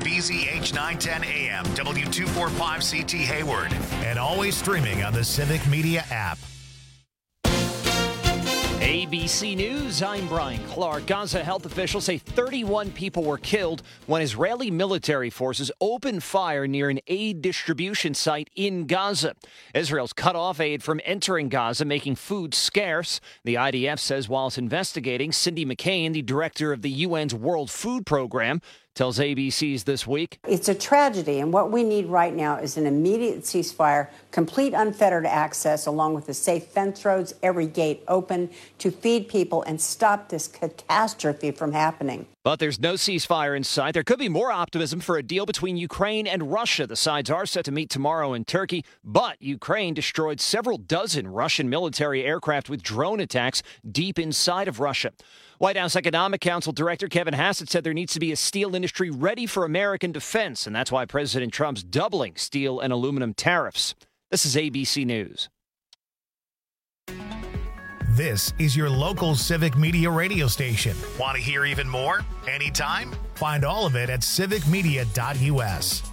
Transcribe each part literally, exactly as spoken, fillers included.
B Z H nine ten A M, W two forty-five C T Hayward, and always streaming on the Civic Media app. A B C News, I'm Brian Clark. Gaza health officials say thirty-one people were killed when Israeli military forces opened fire near an aid distribution site in Gaza. Israel's cut off aid from entering Gaza, making food scarce. The I D F says while it's investigating, Cindy McCain, the director of the U N's World Food Program, tells A B C's This Week. It's a tragedy, and what we need right now is an immediate ceasefire, complete unfettered access, along with the safe fence roads, every gate open to feed people and stop this catastrophe from happening. But there's no ceasefire in sight. There could be more optimism for a deal between Ukraine and Russia. The sides are set to meet tomorrow in Turkey, but Ukraine destroyed several dozen Russian military aircraft with drone attacks deep inside of Russia. White House Economic Council Director Kevin Hassett said there needs to be a steel industry ready for American defense, and that's why President Trump's doubling steel and aluminum tariffs. This is A B C News. This is your local Civic Media radio station. Want to hear even more? Anytime? Find all of it at civic media dot U S.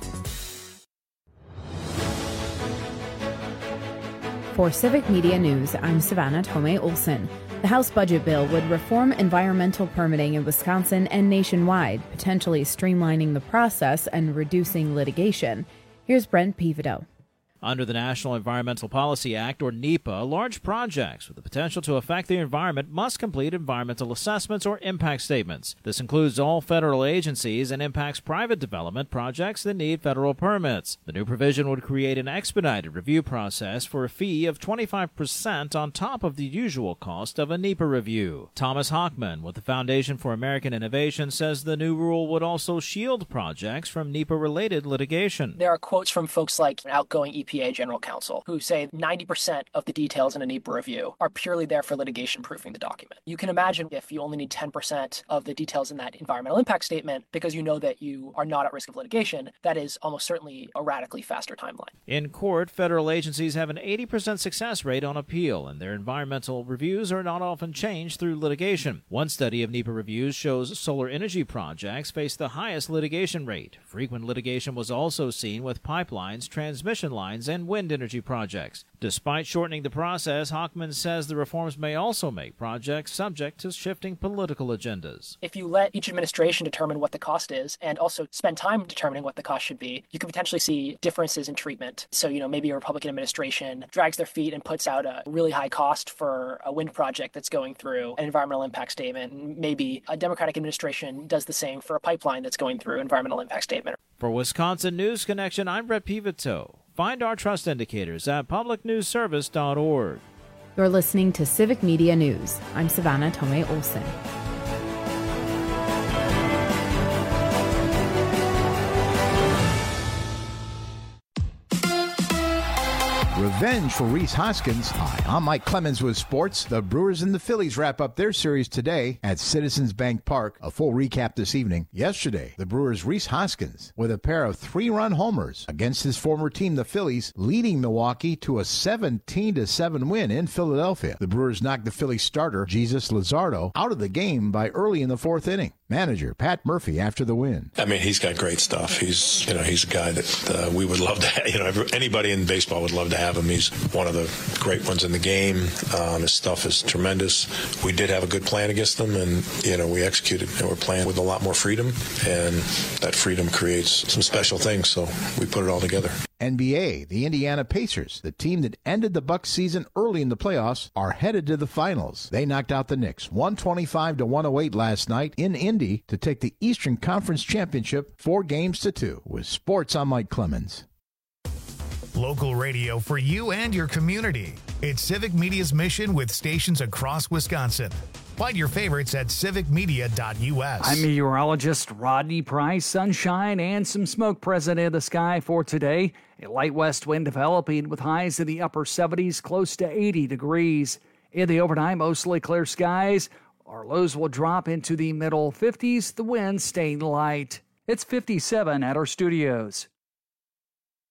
For Civic Media News, I'm Savannah Tomei Olson. The House budget bill would reform environmental permitting in Wisconsin and nationwide, potentially streamlining the process and reducing litigation. Here's Brent Pivido. Under the National Environmental Policy Act, or NEPA, large projects with the potential to affect the environment must complete environmental assessments or impact statements. This includes all federal agencies and impacts private development projects that need federal permits. The new provision would create an expedited review process for a fee of twenty-five percent on top of the usual cost of a NEPA review. Thomas Hockman with the Foundation for American Innovation says the new rule would also shield projects from NEPA-related litigation. There are quotes from folks like outgoing E P A General Counsel who say ninety percent of the details in a NEPA review are purely there for litigation proofing the document. You can imagine if you only need ten percent of the details in that environmental impact statement because you know that you are not at risk of litigation, that is almost certainly a radically faster timeline. In court, federal agencies have an eighty percent success rate on appeal, and their environmental reviews are not often changed through litigation. One study of NEPA reviews shows solar energy projects face the highest litigation rate. Frequent litigation was also seen with pipelines, transmission lines, and wind energy projects. Despite shortening the process, Hockman says the reforms may also make projects subject to shifting political agendas. If you let each administration determine what the cost is and also spend time determining what the cost should be, you can potentially see differences in treatment. So, you know, maybe a Republican administration drags their feet and puts out a really high cost for a wind project that's going through an environmental impact statement. Maybe a Democratic administration does the same for a pipeline that's going through an environmental impact statement. For Wisconsin News Connection, I'm Brett Pivito. Find our trust indicators at public news service dot org. You're listening to Civic Media News. I'm Savannah Tomei Olson. Revenge for Rhys Hoskins. Hi, I'm Mike Clemens with sports. The Brewers and the Phillies wrap up their series today at Citizens Bank Park. A full recap this evening. Yesterday, the Brewers' Rhys Hoskins with a pair of three-run homers against his former team, the Phillies, leading Milwaukee to a seventeen to seven win in Philadelphia. The Brewers knocked the Phillies starter, Jesus Luzardo, out of the game by early in the fourth inning. Manager Pat Murphy after the win. I mean, he's got great stuff. He's, you know, he's a guy that uh, we would love to have. You know, every, anybody in baseball would love to have him. He's one of the great ones in the game. Um, his stuff is tremendous. We did have a good plan against them, and, you know, we executed. And we're playing with a lot more freedom, and that freedom creates some special things, so we put it all together. N B A, the Indiana Pacers, the team that ended the Bucks season early in the playoffs, are headed to the finals. They knocked out the Knicks one twenty-five to one oh eight last night in Indy to take the Eastern Conference Championship four games to two. With sports, I'm Mike Clemens. Local radio for you and your community. It's Civic Media's mission with stations across Wisconsin. Find your favorites at civic media dot U S. I'm meteorologist Rodney Price. Sunshine and some smoke present in the sky for today. A light west wind developing with highs in the upper seventies, close to eighty degrees. In the overnight, mostly clear skies. Our lows will drop into the middle fifties, the wind staying light. It's fifty-seven at our studios.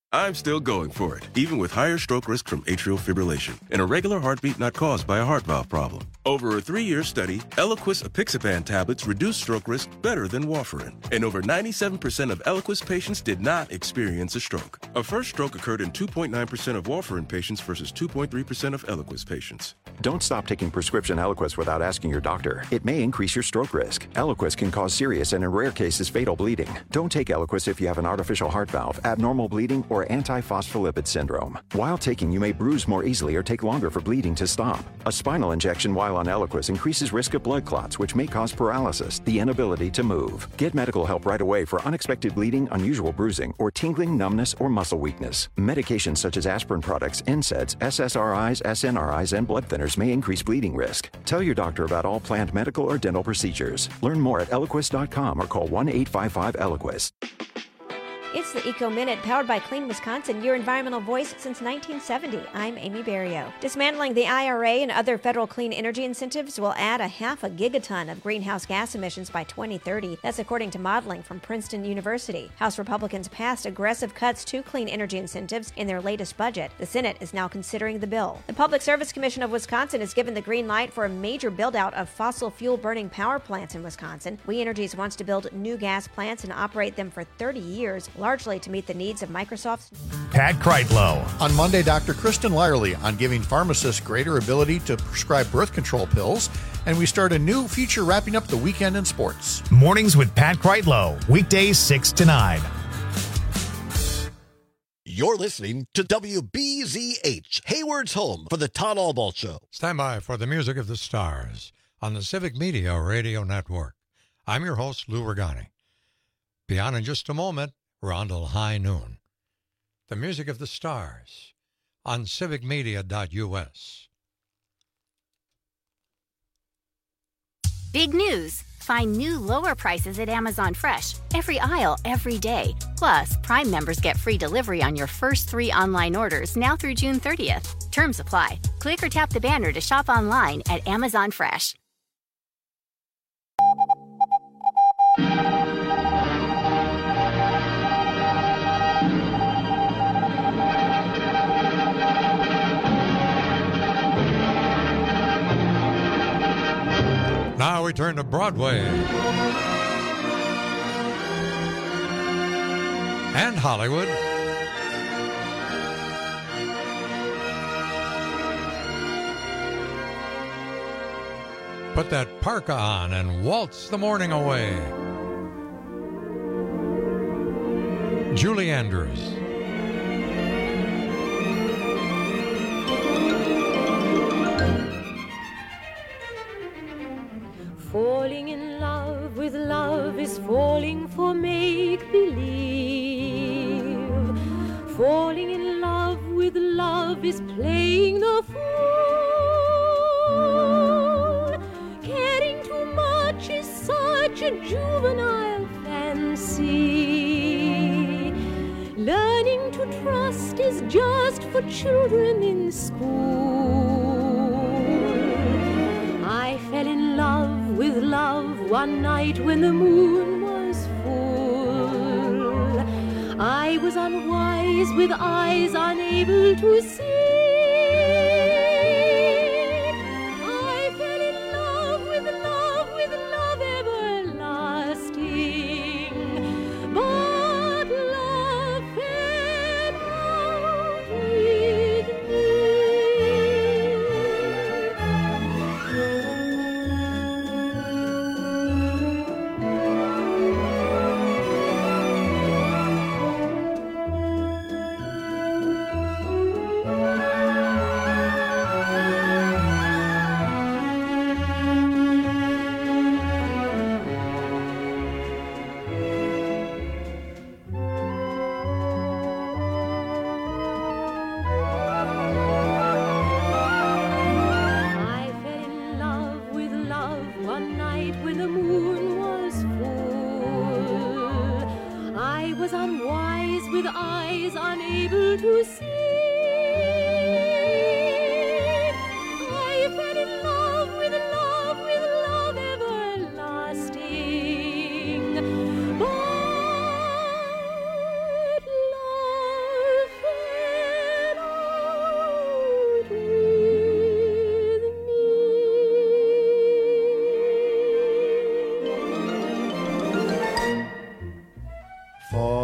I'm still going for it, even with higher stroke risk from atrial fibrillation, an irregular heartbeat not caused by a heart valve problem. Over a three-year study, Eliquis apixaban tablets reduced stroke risk better than warfarin, and over ninety-seven percent of Eliquis patients did not experience a stroke. A first stroke occurred in two point nine percent of warfarin patients versus two point three percent of Eliquis patients. Don't stop taking prescription Eliquis without asking your doctor. It may increase your stroke risk. Eliquis can cause serious and in rare cases fatal bleeding. Don't take Eliquis if you have an artificial heart valve, abnormal bleeding, or antiphospholipid syndrome. While taking, you may bruise more easily or take longer for bleeding to stop. A spinal injection while on Eliquis increases risk of blood clots, which may cause paralysis, the inability to move. Get medical help right away for unexpected bleeding, unusual bruising, or tingling, numbness, or muscle weakness. Medications such as aspirin products, N SAIDs, S S R Is, S N R Is, and blood thinners may increase bleeding risk. Tell your doctor about all planned medical or dental procedures. Learn more at eliquis dot com or call one eight five five Eliquis. It's the Eco Minute, powered by Clean Wisconsin, your environmental voice since nineteen seventy. I'm Amy Berrio. Dismantling the I R A and other federal clean energy incentives will add a half a gigaton of greenhouse gas emissions by twenty thirty. That's according to modeling from Princeton University. House Republicans passed aggressive cuts to clean energy incentives in their latest budget. The Senate is now considering the bill. The Public Service Commission of Wisconsin has given the green light for a major build-out of fossil fuel-burning power plants in Wisconsin. We Energies wants to build new gas plants and operate them for thirty years, largely to meet the needs of Microsoft's. Pat Kreitlow. On Monday, Doctor Kristen Lyerly on giving pharmacists greater ability to prescribe birth control pills. And we start a new feature wrapping up the weekend in sports. Mornings with Pat Kreitlow. Weekdays six to nine. You're listening to W B Z H, Hayward's home for the Todd Albaugh Show. Stand by for the music of the stars on the Civic Media Radio Network. I'm your host, Lou Regani. Beyond in just a moment, we're on till high noon. The music of the stars on civic media dot U S. Big news! Find new lower prices at Amazon Fresh. Every aisle, every day. Plus, Prime members get free delivery on your first three online orders now through June thirtieth. Terms apply. Click or tap the banner to shop online at Amazon Fresh. Now we turn to Broadway and Hollywood. Put that parka on and waltz the morning away. Julie Andrews. Falling in love with love is falling for make-believe. Falling in love with love is playing the fool. Caring too much is such a juvenile fancy. Learning to trust is just for children in school. I fell in love with love one night when the moon was full. I was unwise with eyes unable to see. I fell in love with love, with love everlasting. But love fell out with me.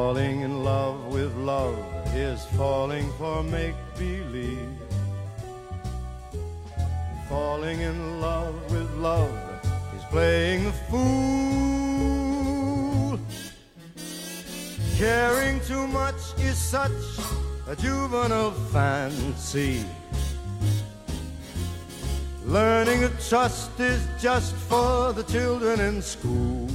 Falling in love with love is falling for make-believe. Falling in love with love is playing the fool. Caring too much is such a juvenile fancy. Learning to trust is just for the children in school.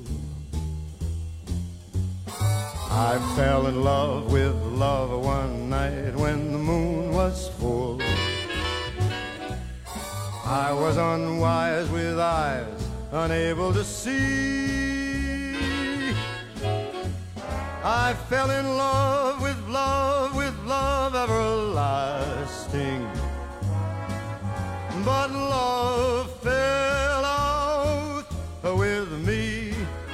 I fell in love with love one night when the moon was full. I was unwise with eyes unable to see. I fell in love with love, with love everlasting. But love fell out with me.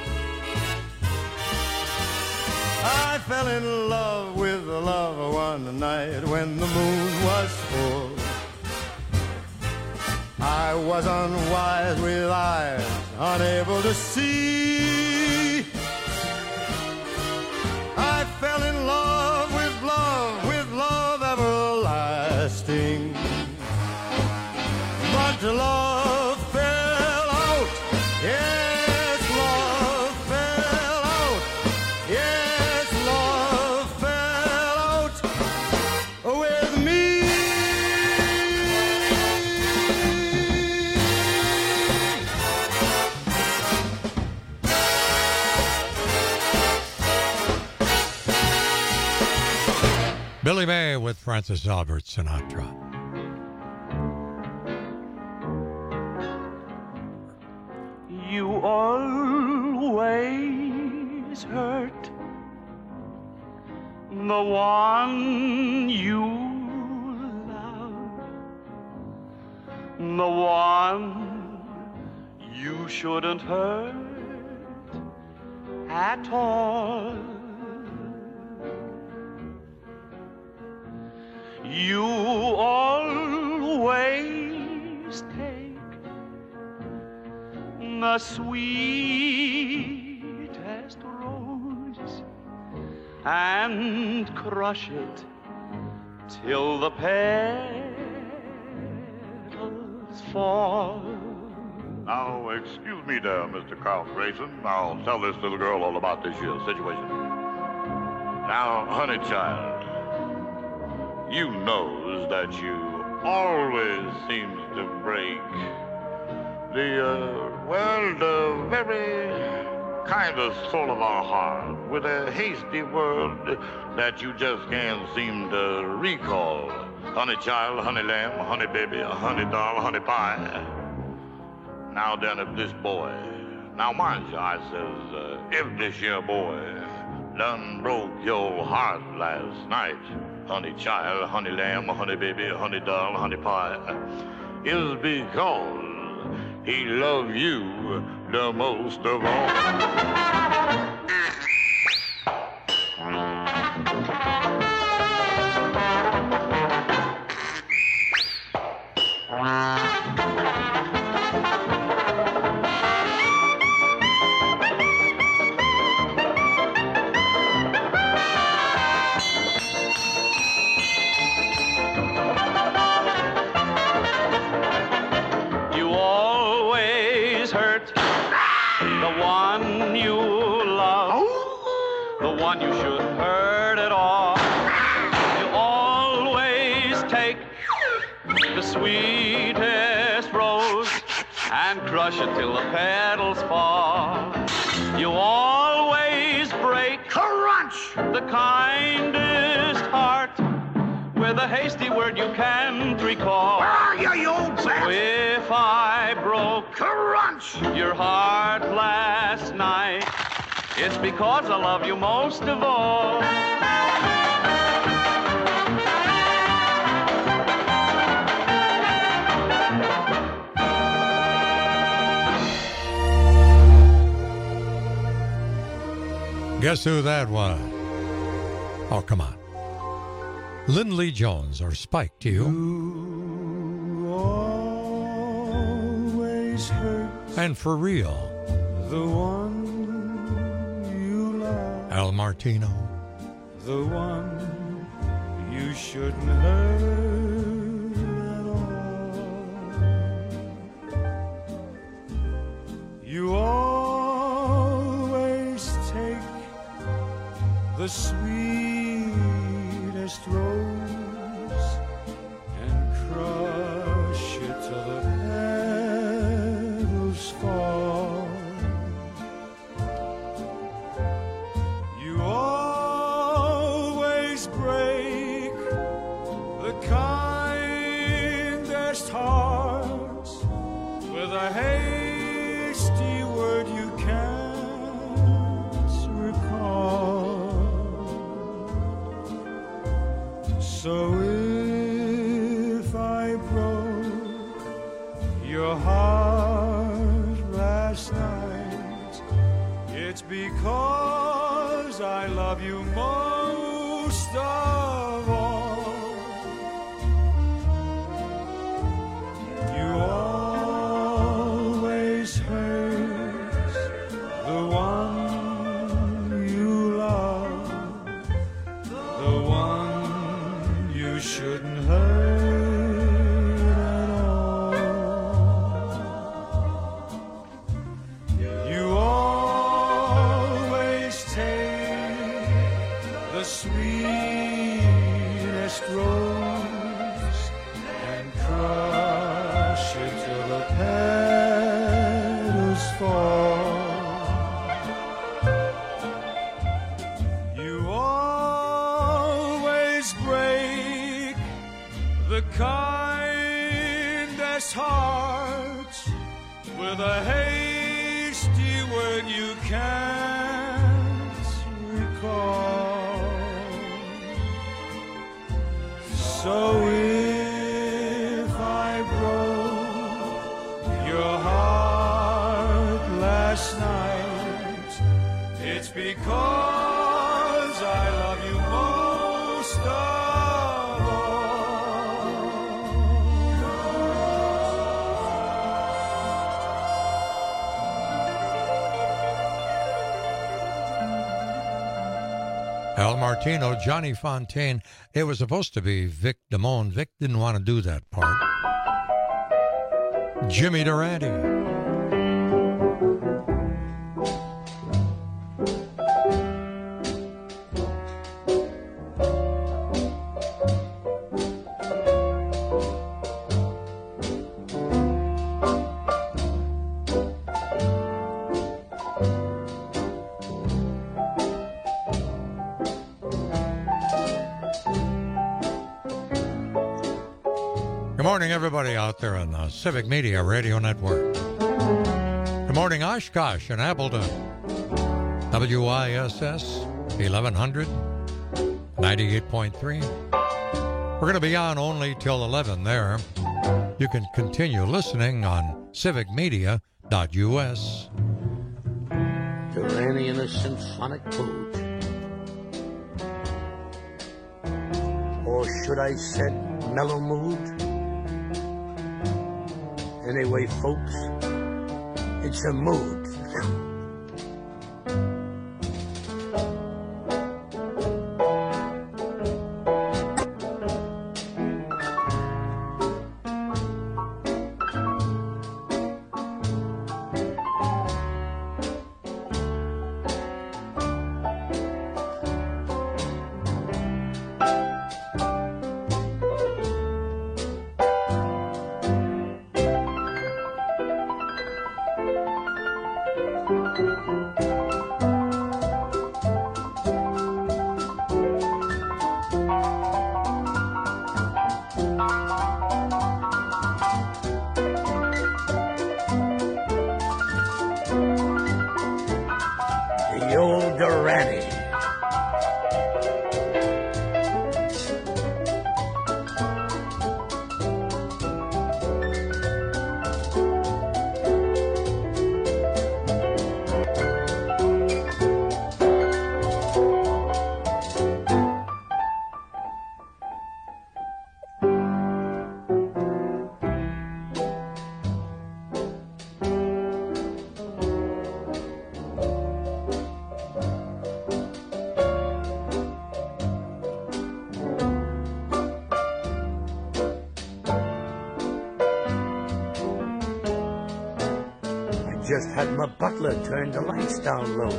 I fell in love with love one night when the moon was full. I was unwise with eyes unable to see. I fell in love with love, with love everlasting. But love fell out, yes, love fell out, yes, love fell out with me. Billy May with Francis Albert Sinatra. You always hurt the one you love, the one you shouldn't hurt at all. You always take the sweetest rose and crush it till the petals fall. Now, excuse me there, Mister Carl Grayson. I'll tell this little girl all about this here situation. Now, honey child, you knows that you always seems to break the, uh, well, the very kind of soul of our heart with a hasty word that you just can't seem to recall. Honey child, honey lamb, honey baby, honey doll, honey pie. Now then, if this boy, now mind you, I says, uh, if this here boy done broke your heart last night, honey child, honey lamb, honey baby, honey doll, honey pie, is because he loved you the most of all. You shouldn't hurt at all. You always take the sweetest rose and crush it till the petals fall. You always break crunch the kindest heart with a hasty word you can't recall. Where are you, you old fat? So if I broke crunch your heart last night, it's because I love you most of all. Guess who that was? Oh, come on. Lindley Jones or Spike to you. You always hurt and for real. the one you love. Al Martino. The one you shouldn't hurt at all. You always take the sweetest rose and crush it till the petals fall. You always break the kindest hearts with a hasty word you can't recall. So if I broke your heart last night, it's because I love you most of all. You always hurt the one you love, the one you shouldn't hurt at all. You always take the sweetest rose and crush it till the petals fall. You always break the kindest heart with a hasty word you can't recall. So if I broke your heart last night, it's because I love you most of Al Martino, Johnny Fontaine. It was supposed to be Vic Damone. Vic didn't want to do that part. Jimmy Durante. Good morning, everybody out there on the Civic Media Radio Network. Good morning, Oshkosh and Appleton. W I S S eleven hundred, ninety-eight point three. We're going to be on only till eleven there. You can continue listening on civic media dot U S. Durante in a symphonic mood. Or should I said mellow mood? Anyway, folks, it's a mood. just had my butler turn the lights down low.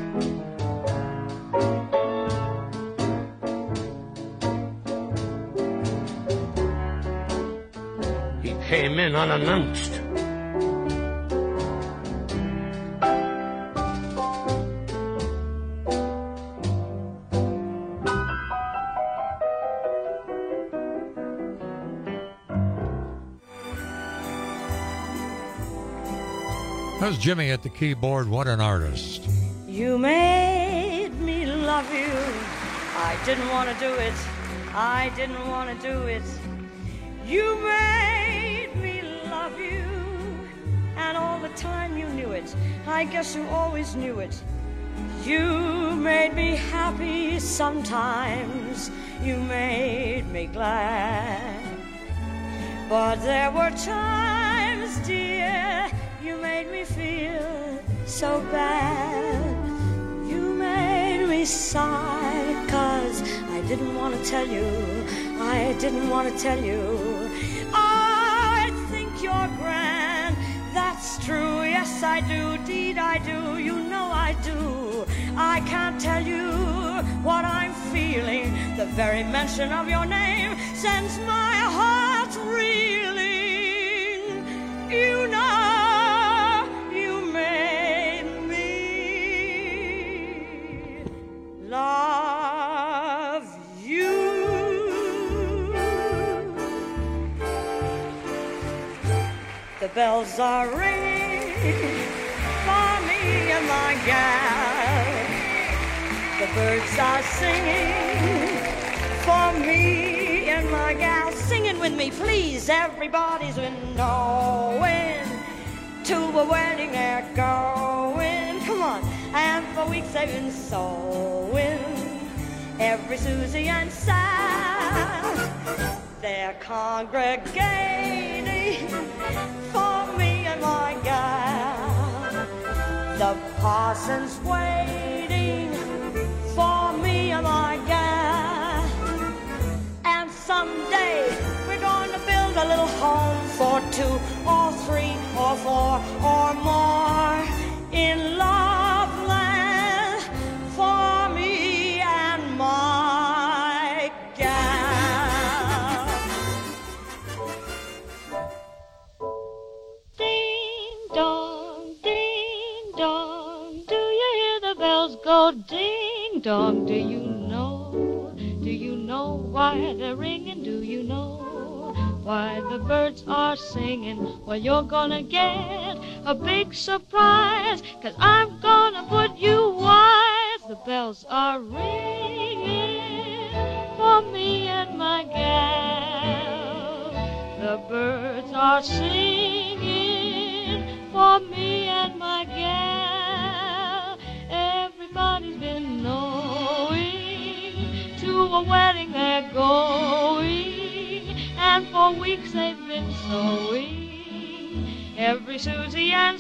He came in unannounced. How's Jimmy at the keyboard? What an artist. You made me love you. I didn't want to do it. I didn't want to do it. You made me love you. And all the time you knew it. I guess you always knew it. You made me happy sometimes. You made me glad. But there were times, dear, you made me feel so bad. You made me sigh, 'cause I didn't want to tell you. I didn't want to tell you. I think you're grand, that's true. Yes, I do, deed I do. You know I do. I can't tell you what I'm feeling. The very mention of your name sends my heart reeling. You know love you. The bells are ringing for me and my gal. The birds are singing for me and my gal. Singing with me, please. Everybody's been going to a wedding they're going. Come on. And for weeks they've been sewing. Every Susie and Sam, they're congregating for me and my gal. The parson's waiting for me and my gal. And someday we're going to build a little home for two or three or four or more in love. Ding dong, do you know, do you know why they're ringing? Do you know why the birds are singing? Well, you're gonna get a big surprise, 'cause I'm gonna put you wise. The bells are ringing for me and my gal. The birds are singing for me and my gal. Everybody's been knowing to a wedding they're going, and for weeks they've been sewing. Every Susie and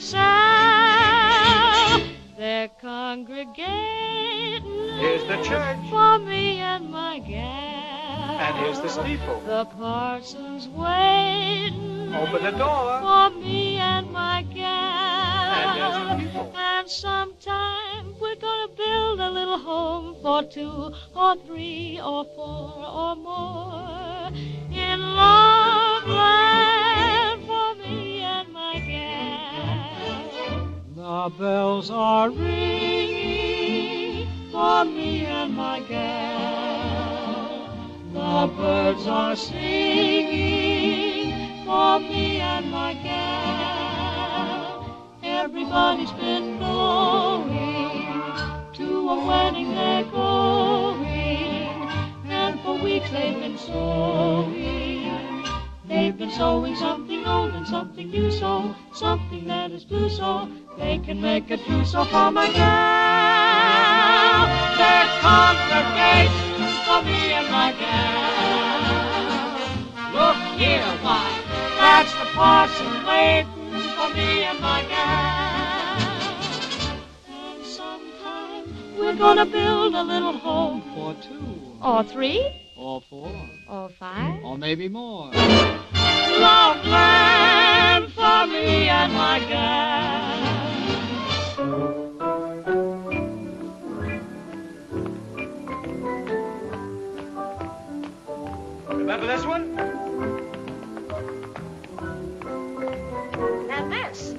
Sam, they're congregating. Here's the church for me and my gal. And here's the steeple. The parson's waiting. Open the door for me and my gal. And there's the people. And sometime we're gonna build a little home for two or three or four or more in love land for me and my gal. The bells are ringing for me and my gal. The birds are singing for me and my gal. Everybody's been going to a wedding they're going, and for weeks they've been sewing. They've been sewing something old and something new, so something that is blue, so they can make a trousseau for my gal. They're congregating for me and my gal. Look here, why, that's the parson waiting for me and my gal. And sometime we're gonna build a little home for two or three or four or five or maybe more. Love land for me and my gal. Remember this one? And this.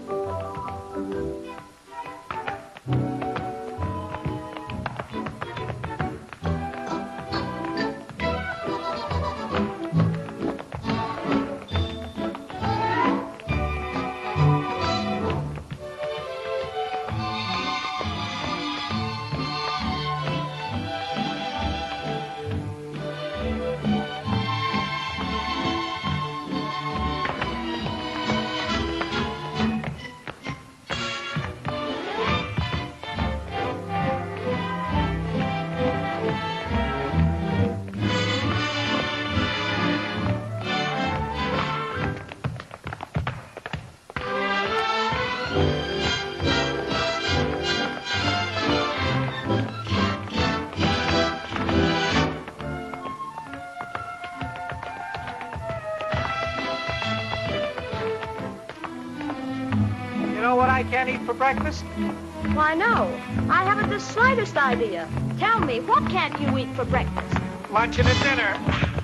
I can't eat for breakfast? Why, no. I haven't the slightest idea. Tell me, what can't you eat for breakfast? Lunch and a dinner.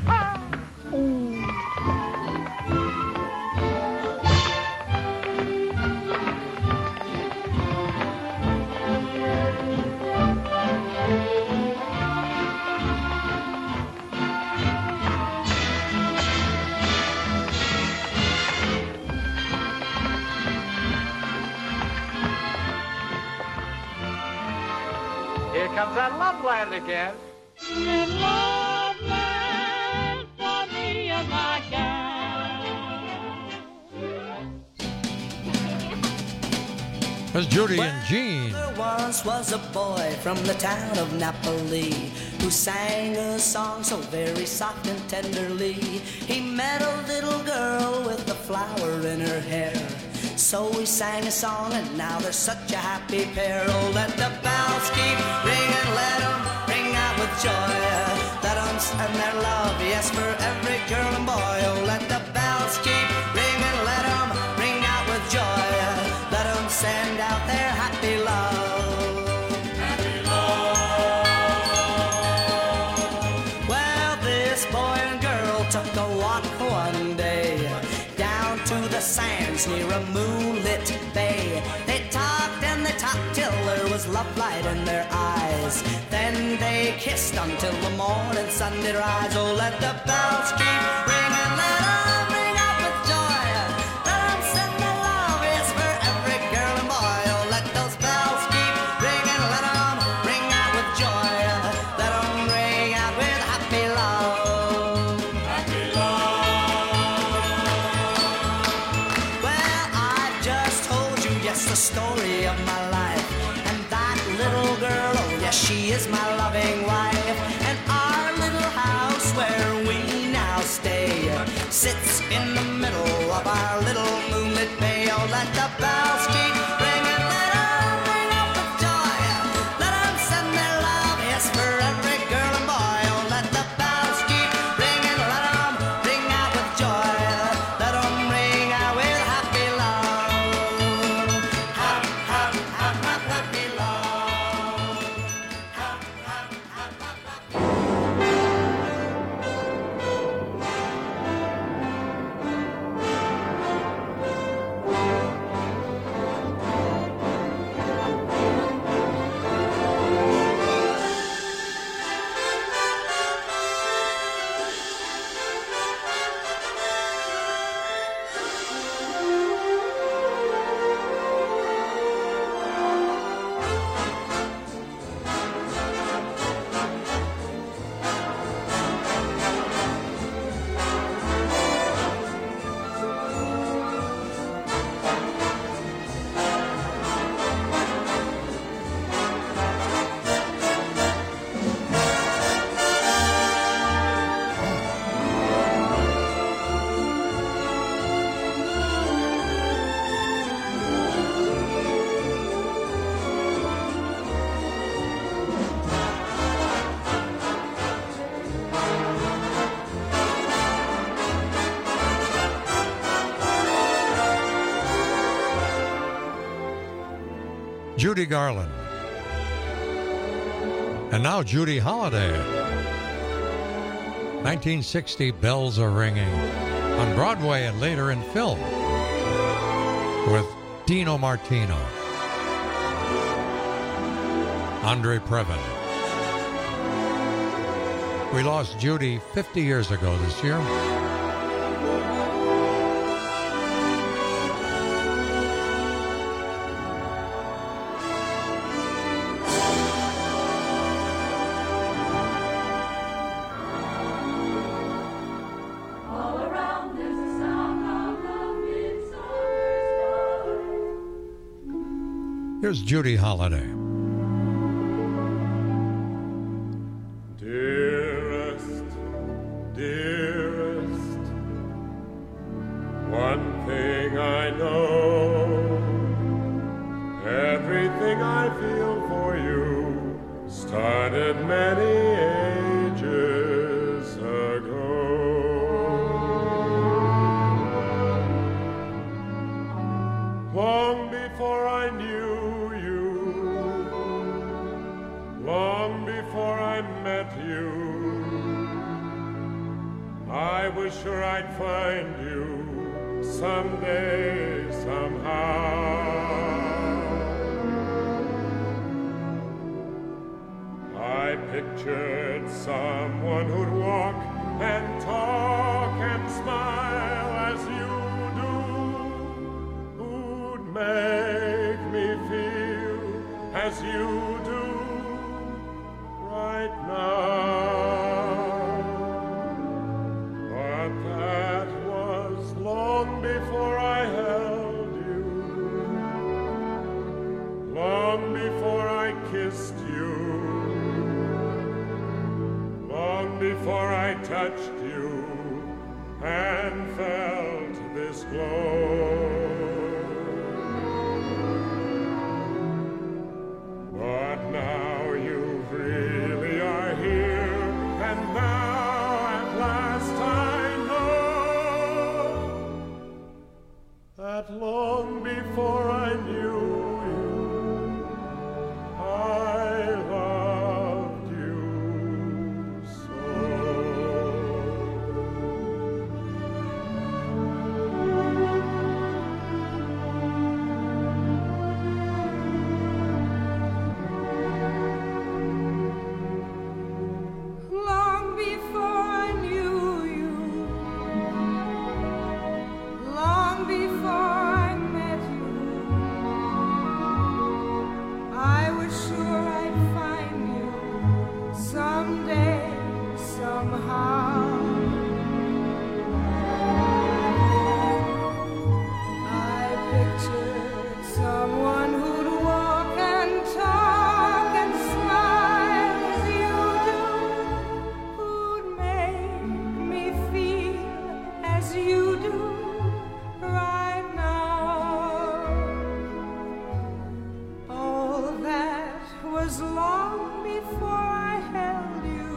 Here comes that Loveland again. In Loveland, for me and my gal. There's Judy and Jean. There once was a boy from the town of Napoli who sang a song so very soft and tenderly. He met a little girl with a flower in her hair. So we sang a song and now they're such a happy pair. Oh, let the bells keep ringing, let them ring out with joy. Let them send their love, yes, for every girl and boy. Oh, let the bells keep ringing, let them ring out with joy. Let them send out their happy love. Happy love. Well, this boy and girl took a walk one day down to the sands near a moonlit bay. They talked and they talked till there was love light in their eyes. Then they kissed until the morning sun did rise. Oh, let the bells keep ringing, let them ring out with joy. Let them send their love, yes, for every girl and boy. Oh, let those bells keep ringing, let them ring out with joy. Let them ring out with happy love. Happy love. Well, I just told you, yes, the story of my life. And that little girl, oh yes, she is my loving wife. And our little house where we now stay Judy Garland. And now Judy Holliday. nineteen sixty, Bells Are Ringing. On Broadway and later in film with Dino Martino. Andre Previn. We lost Judy fifty years ago this year. Here's Judy Holliday. Dearest, dearest, one thing I know, everything I feel for you started many ages ago. Long before I knew long before I met you, I was sure I'd find you someday, somehow. I pictured someone who'd walk and talk and smile as you do, who'd make me feel as you do right now. But that was long before I held you, long before I kissed you, long before I touched you and felt this glow. But now you really are here, and now at last I know that long before I knew you, I loved you so. Long before I knew you, long before I met you, I was sure I'd find you someday, somehow. I pictured someone who'd walk and talk and smile as you do, who'd make me feel as you do right now. All that was long before I held you,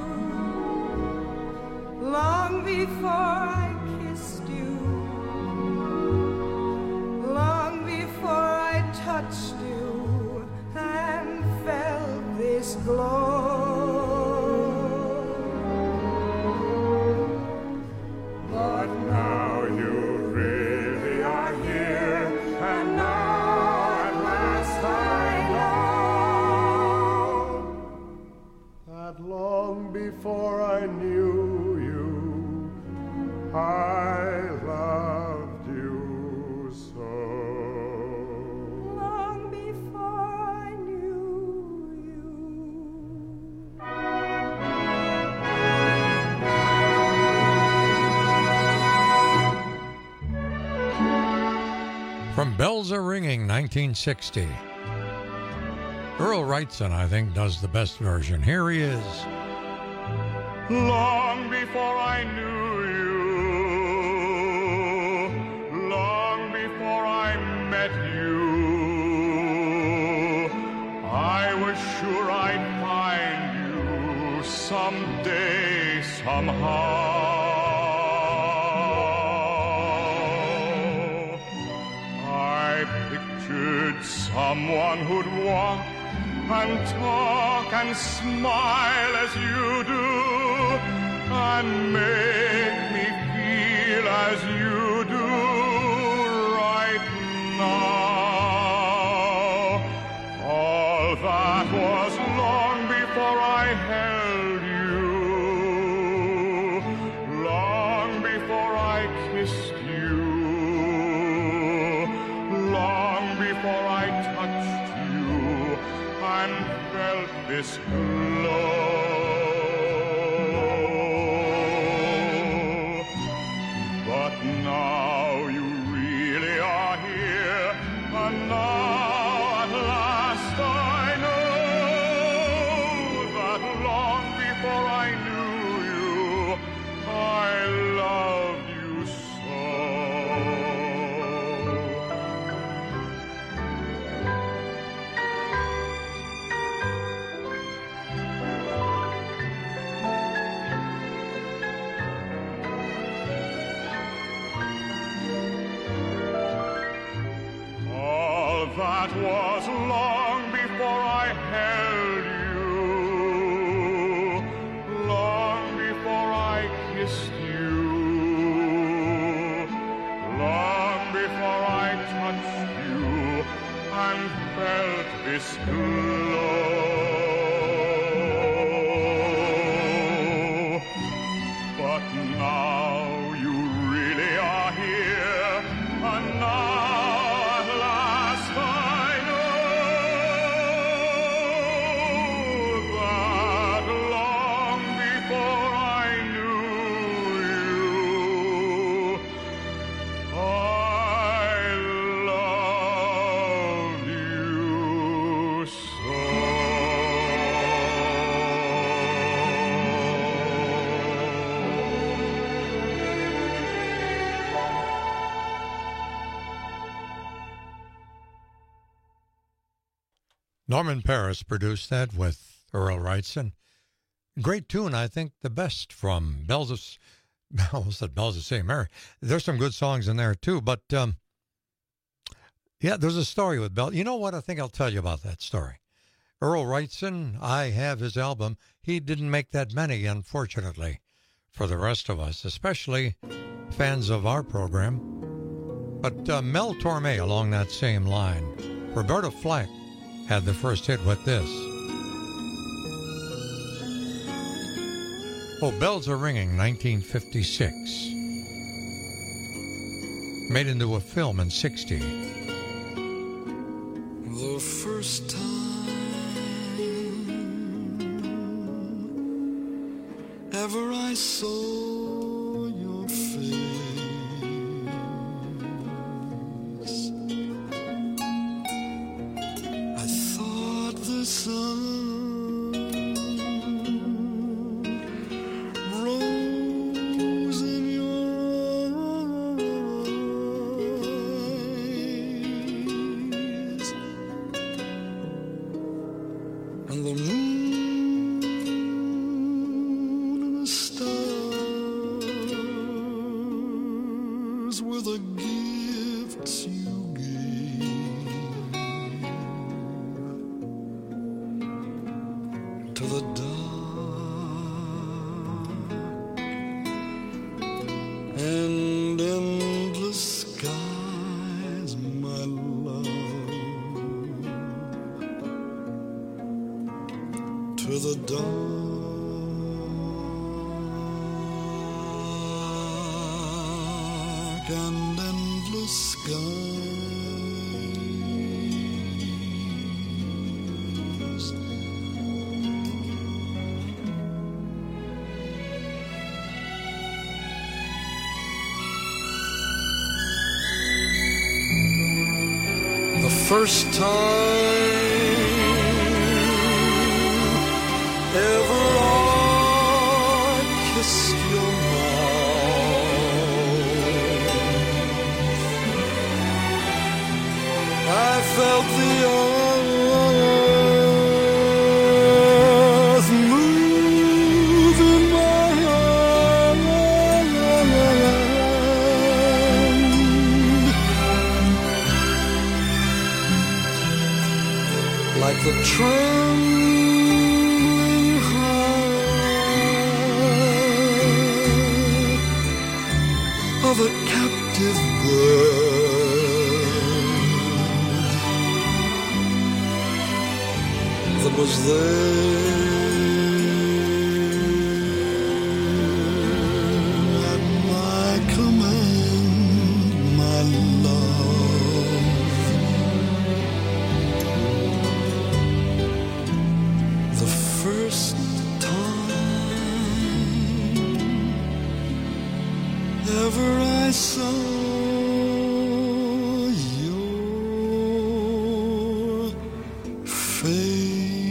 long before I kissed you, long before I touched you and felt this glow. But now you really are here, and now at last I know that long before I knew you, I loved you so. Long before I knew From Bells Are Ringing, nineteen sixty. Earl Wrightson, I think, does the best version. Here he is. Long before I knew you, long before I met you, I was sure I'd find you someday, somehow. I pictured Someone who'd walk and talk and smile as you do, and make me feel as you do right now. All that was long before I held you, long before I kissed you, long before I touched you and felt this glow. But now you really are here, and now at last I know that long before I knew you, I loved you so. All that was long before I held you, long before I kissed you, long before I touched you and felt this glow. But now you really are here, and now at last I know that long before I knew you, I loved you so. Norman Paris produced that with Earl Wrightson. Great tune, I think the best from Bells of, I almost said Bells of Saint Mary. There's some good songs in there too, but um, yeah, there's a story with Bell. You know what? I think I'll tell you about that story. Earl Wrightson, I have his album. He didn't make that many, unfortunately, for the rest of us, especially fans of our program. But uh, Mel Torme along that same line. Roberta Flack had the first hit with this. Oh, Bells Are Ringing, nineteen fifty-six. Made into a film in sixty. The first time ever I saw your face, I thought the sun rose in your eyes, and the moon and the stars were the gifts you gave to the dark and endless skies, my love, to the dark and endless skies. The first time ever I kissed your mouth, I felt the earth move in my hand, the trembling heart of a captive bird that was there at my command, my love. The first time ever I saw your face.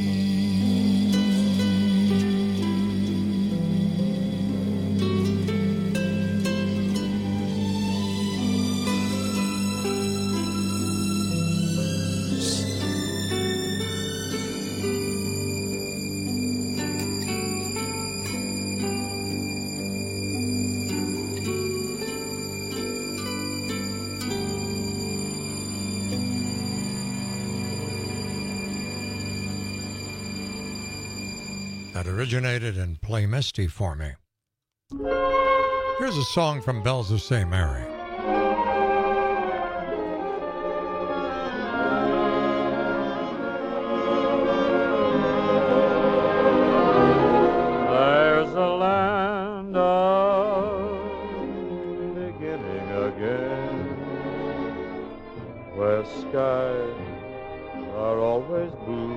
That originated in Play Misty for Me. Here's a song from Bells of Saint Mary. There's a land of beginning again, where skies are always blue.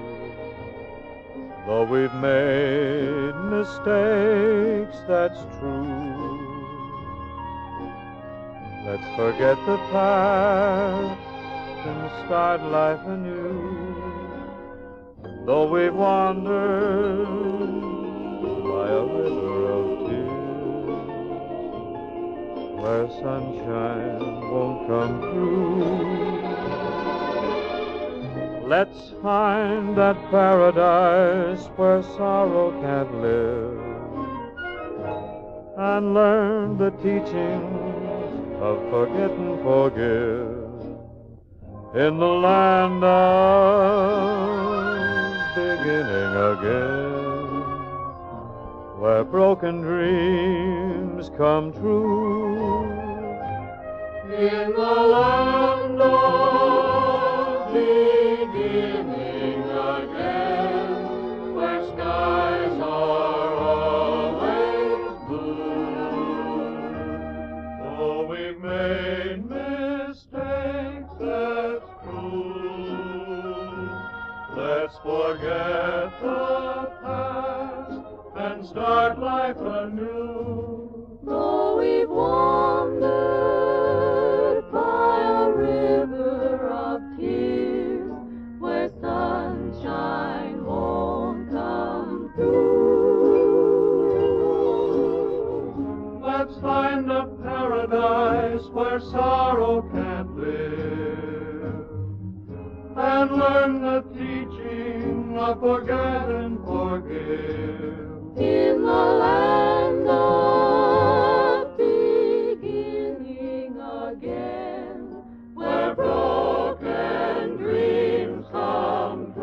Though we've made mistakes, that's true. Let's forget the past and start life anew. Though we've wandered by a river of tears, where sunshine won't come through, let's find that paradise where sorrow can't live, and learn the teachings of forget and forgive in the land of beginning again, where broken dreams come true. In the land of beginning again, where skies are always blue. Though we've made mistakes, that's true. Let's forget the past and start life anew. Though we've wandered by a river of tears, where sunshine won't come through, let's find a paradise where sorrow can't live, and learn the teaching of forget and forgive in the land of beginning again, where broken dreams come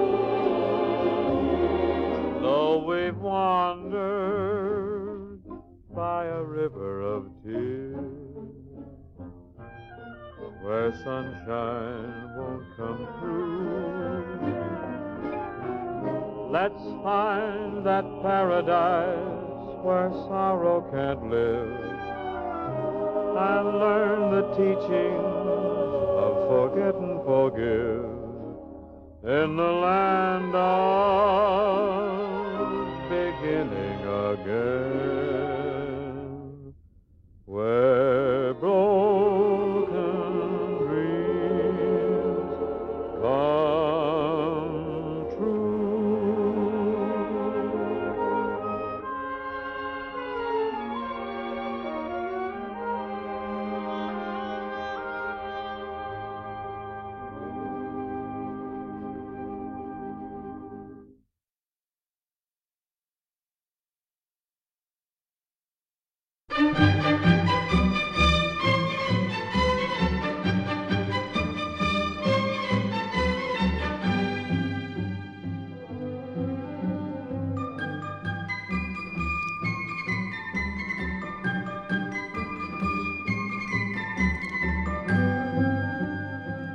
true. Though we've wandered by a river of tears, where sunshine won't come through, let's find that paradise where sorrow can't live, and learn the teachings of forget and forgive in the land of beginning again, where broken dreams come true.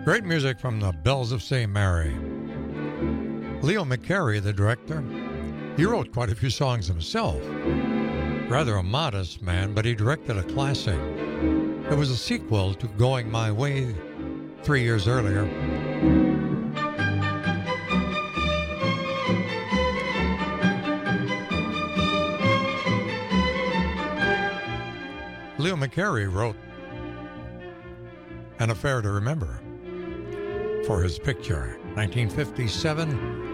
Great music from the Bells of Saint Mary. Leo McCarey, the director, he wrote quite a few songs himself. Rather a modest man, but he directed a classic. It was a sequel to Going My Way three years earlier. Leo McCarey wrote An Affair to Remember for his picture. nineteen fifty-seven,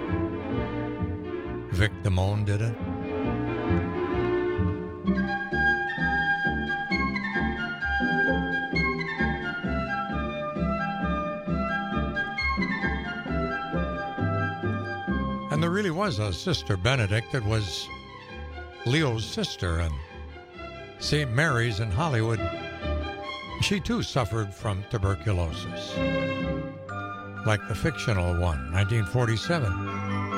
Vic Damone did it. And there really was a Sister Benedict that was Leo's sister, and Saint Mary's in Hollywood, she too suffered from tuberculosis, like the fictional one, nineteen forty-seven.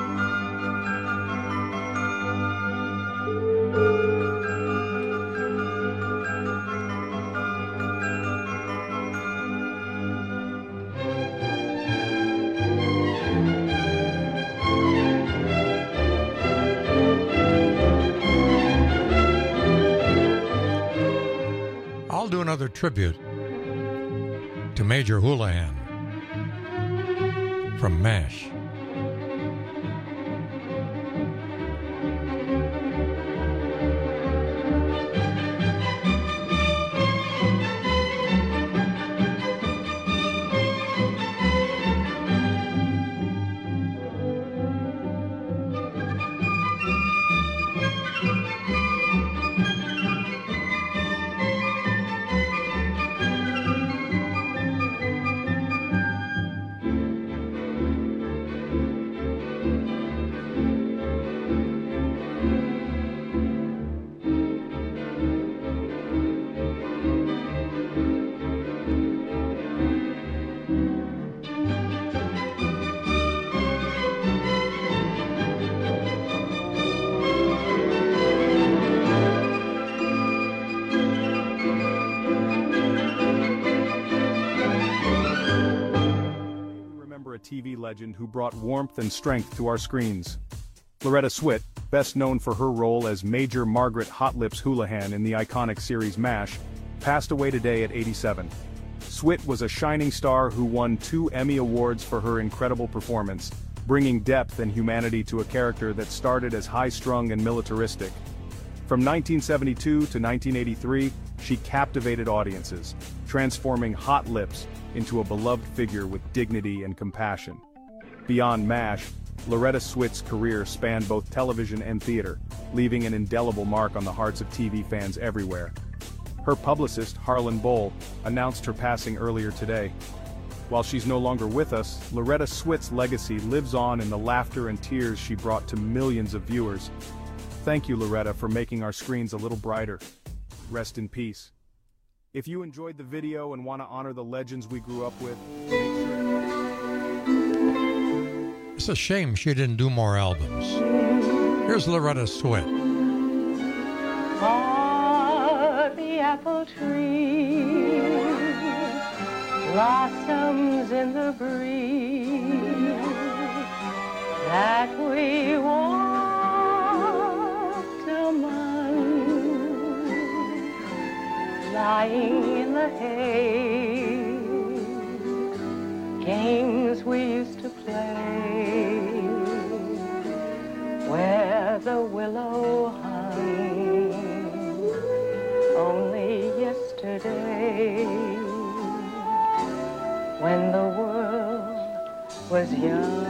Another tribute to Major Houlihan from MASH. T V legend who brought warmth and strength to our screens. Loretta Swit, best known for her role as Major Margaret Hot Lips Houlihan in the iconic series MASH, passed away today at eighty-seven. Swit was a shining star who won two Emmy Awards for her incredible performance, bringing depth and humanity to a character that started as high-strung and militaristic. From nineteen seventy-two to nineteen eighty-three, she captivated audiences, transforming Hot Lips into a beloved figure with dignity and compassion. Beyond MASH, Loretta Swit's career spanned both television and theater, leaving an indelible mark on the hearts of T V fans everywhere. Her publicist, Harlan Bowl, announced her passing earlier today. While she's no longer with us, Loretta Swit's legacy lives on in the laughter and tears she brought to millions of viewers. Thank you, Loretta, for making our screens a little brighter. Rest in peace. If you enjoyed the video and want to honor the legends we grew up with, make sure... It's a shame she didn't do more albums. Here's Loretta Swit. For the apple tree blossoms in the breeze that we walked among, lying in the hay, games we used to play, where the willow hung only yesterday, when the world was young.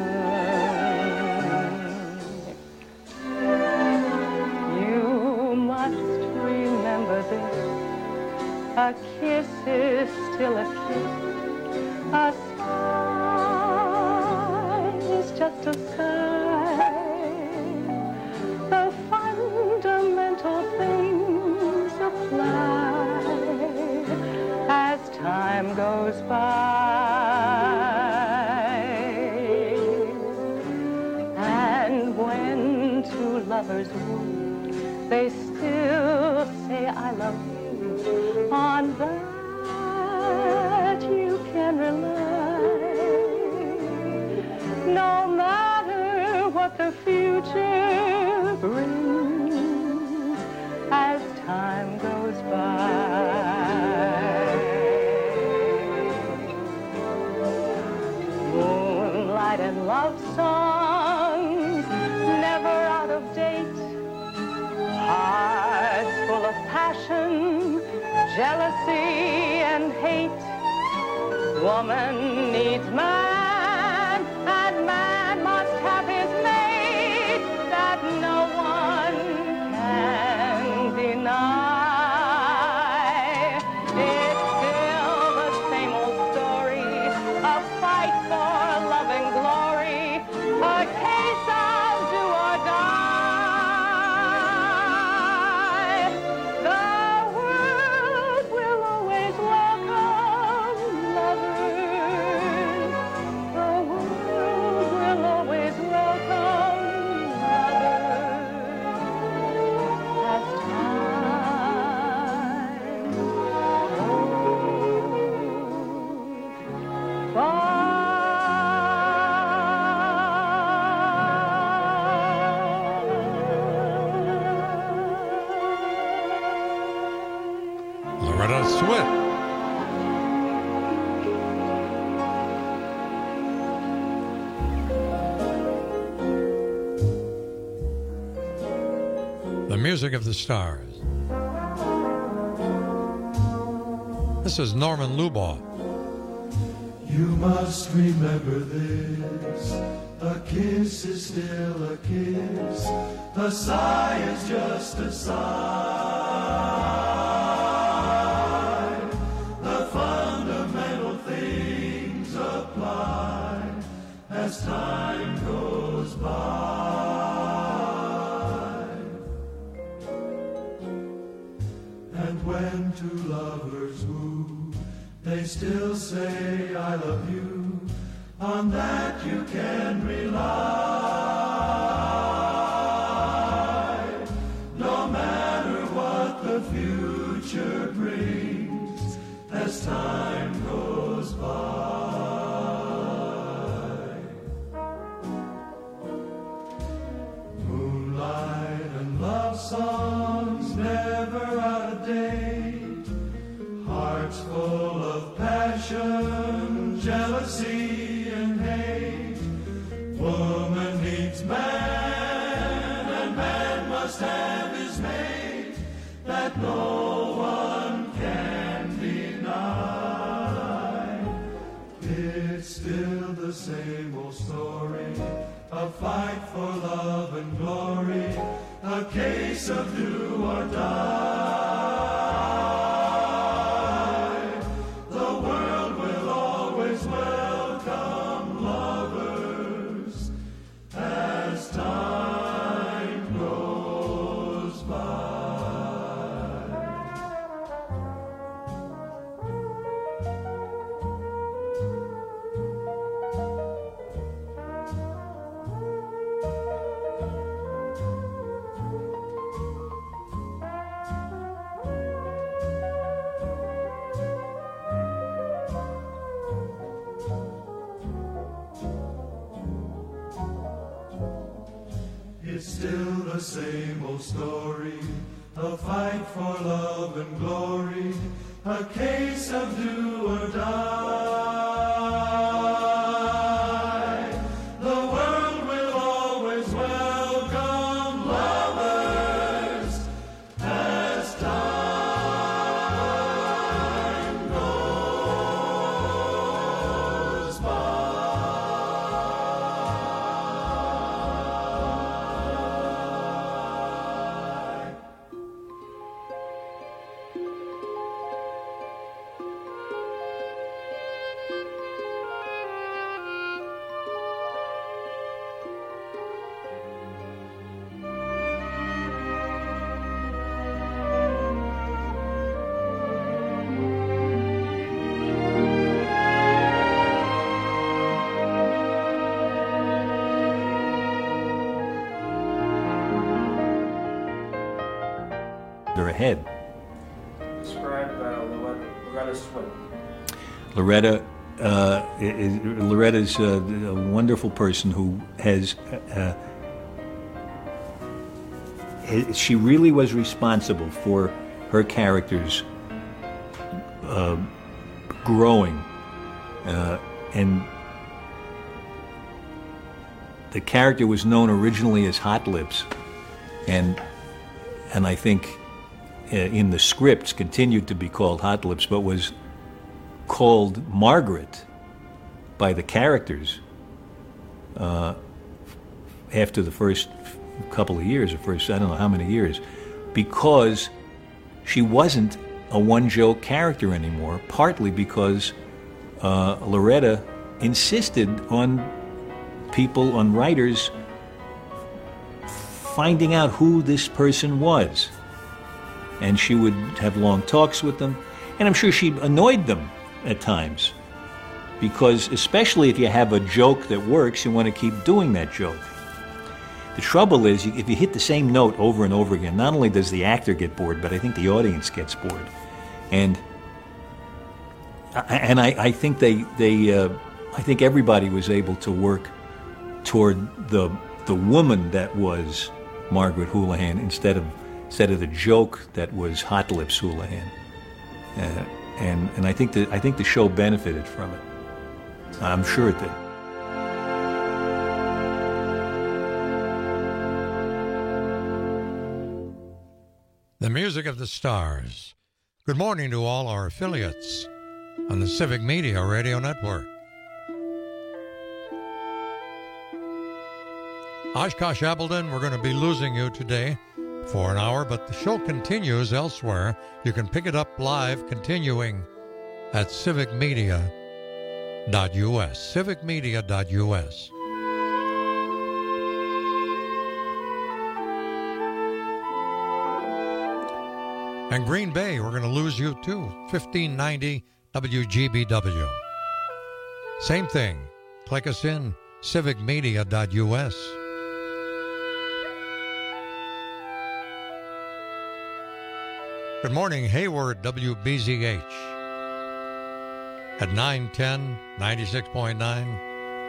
You must remember this. A kiss is still a kiss. A sigh is just a sigh. The fundamental things apply as time goes by. And when two lovers woo, they still say I love you. On that you can rely. jealousy and hate. Woman needs man, and man must have his mate that no one can deny. It's still the same old story, a fight for love and glory, a case of do or die. The world will always welcome lovers. The world will always welcome lovers. As time goes by. Loretta Swit. The music of the stars. This is Norman Luboff. You must remember this. A kiss is still a kiss. A sigh is just a sigh. The fundamental things apply as time goes by. And when two lovers woo, they still say I love you. On that you can rely. No matter what the future brings as time goes by. Moonlight and love songs never out of date. Hearts full of passion, jealousy, and hate. Woman needs man, and man must have his mate that no one can deny. It's still the same old story, a fight for love and glory, a case of do or die. Welcome lovers as time goes by. It's still the same old story, a fight for love and glory, a case of do or die. The world will always welcome lovers as time goes by. Ahead. Describe uh, Loretta, Loretta Swit. Loretta, uh, is, Loretta's uh, a wonderful person who has. Uh, she really was responsible for her characters uh, growing, uh, and the character was known originally as Hot Lips, and and I think uh, in the scripts continued to be called Hot Lips, but was called Margaret by the characters uh, after the first couple of years, or first, I don't know how many years, because she wasn't a one-joke character anymore, partly because uh, Loretta insisted on people, on writers, finding out who this person was. And she would have long talks with them, and I'm sure she annoyed them at times, because especially if you have a joke that works, you want to keep doing that joke. The trouble is, if you hit the same note over and over again, not only does the actor get bored, but I think the audience gets bored. And and I, I think they they uh, I think everybody was able to work toward the the woman that was Margaret Houlihan instead of instead of the joke that was Hot Lips Houlihan. Uh, and and I think that I think the show benefited from it. I'm sure it did. The music of the stars. Good morning to all our affiliates on the Civic Media Radio Network. Oshkosh Appleton, we're going to be losing you today for an hour, but the show continues elsewhere. You can pick it up live, continuing at civic media dot U S. civic media dot U S. And Green Bay, we're going to lose you too. fifteen ninety W G B W. Same thing. Click us in, civic media dot U S. Good morning, Hayward, W B Z H. At nine ten, ninety-six point nine.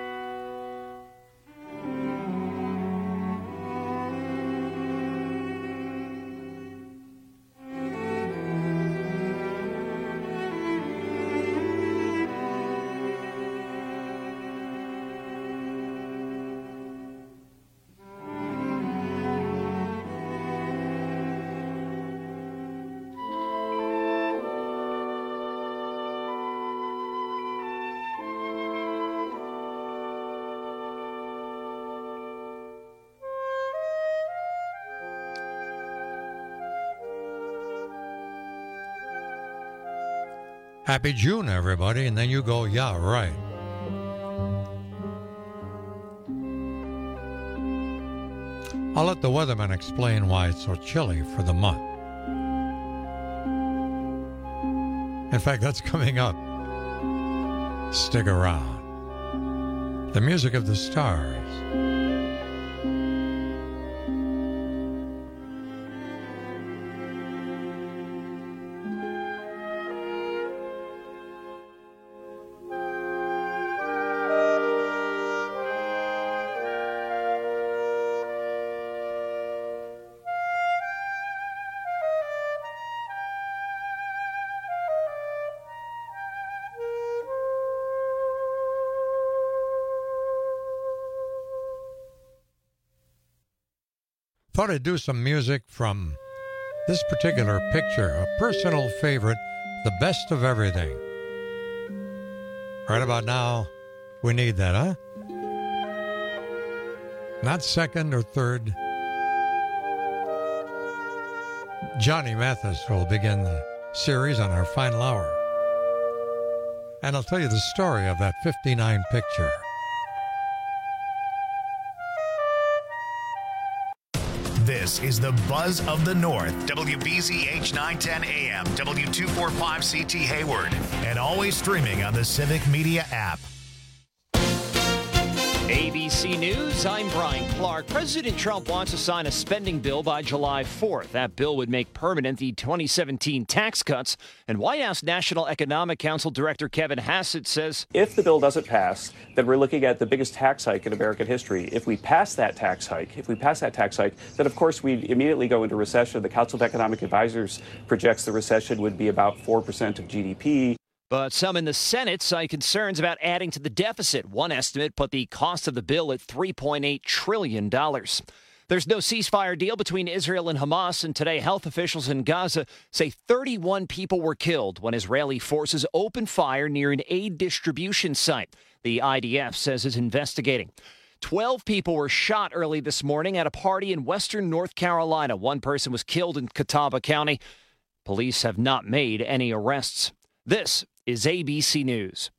Happy June, everybody, and then you go, yeah, right. I'll let the weatherman explain why it's so chilly for the month. In fact, that's coming up. Stick around. The music of the stars. Thought I'd do some music from this particular picture, a personal favorite, The Best of Everything. Right about now, we need that, huh? Not second or third. Johnny Mathis will begin the series on our final hour. And I'll tell you the story of that fifty-nine picture. This is the Buzz of the North, W B Z H nine ten A M, W two forty-five C T Hayward, and always streaming on the Civic Media app. A B C News, I'm Brian Clark. President Trump wants to sign a spending bill by July fourth. That bill would make permanent the twenty seventeen tax cuts. And White House National Economic Council Director Kevin Hassett says, if the bill doesn't pass, then we're looking at the biggest tax hike in American history. If we pass that tax hike, if we pass that tax hike, then of course we immediately go into recession. The Council of Economic Advisors projects the recession would be about four percent of G D P. But some in the Senate cite concerns about adding to the deficit. One estimate put the cost of the bill at three point eight trillion dollars. There's no ceasefire deal between Israel and Hamas, and today health officials in Gaza say thirty-one people were killed when Israeli forces opened fire near an aid distribution site. The I D F says it's investigating. Twelve people were shot early this morning at a party in western North Carolina. One person was killed in Catawba County. Police have not made any arrests. This is A B C News.